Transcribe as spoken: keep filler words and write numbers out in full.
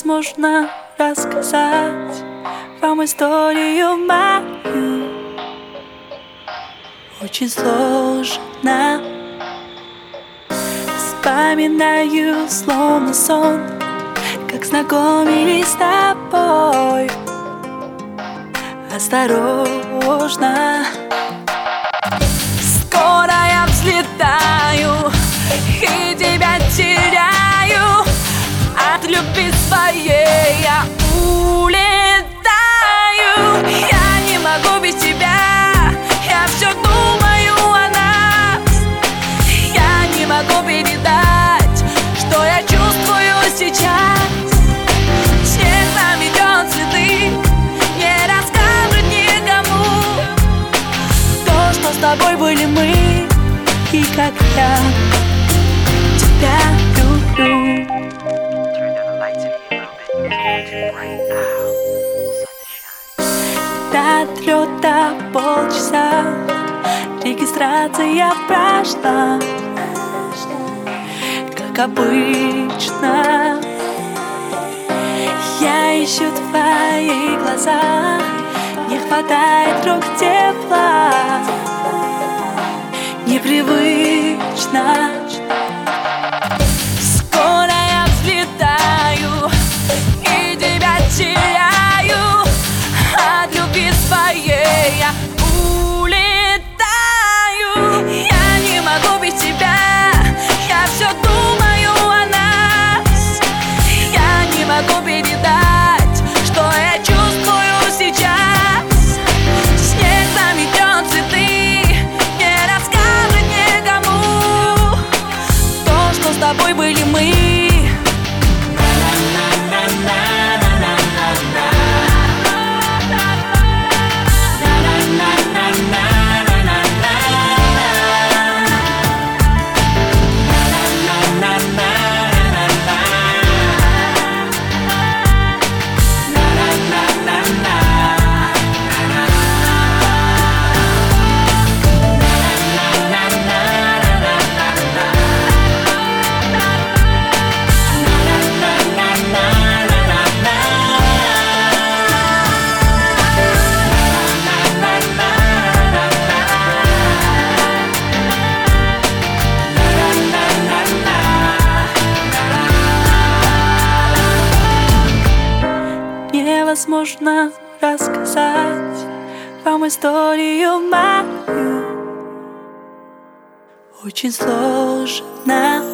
невозможно рассказать вам историю мою. Очень сложно. Вспоминаю словно сон, как знакомились с тобой. Осторожно. Скоро я взлетаю и тебя теряю. От любви своей я улетаю. Я не могу без тебя, я все думаю о нас. Я не могу передать, что я чувствую сейчас. Снег заметет следы, не расскажет никому то, что с тобой были мы, и как я тебя люблю. До отлета полчаса, регистрация прошла, как обычно. Я ищу твои глаза, не хватает рук тепла, непривычно. Скоро я взлетаю и тебя теряю. От любви своей я улетаю. Я не могу без тебя, я все думаю о нас. Я не могу передать, что я чувствую сейчас. Снег заметет цветы, не расскажет никому то, что с тобой были мы. Невозможно рассказать вам историю мою. Очень сложно.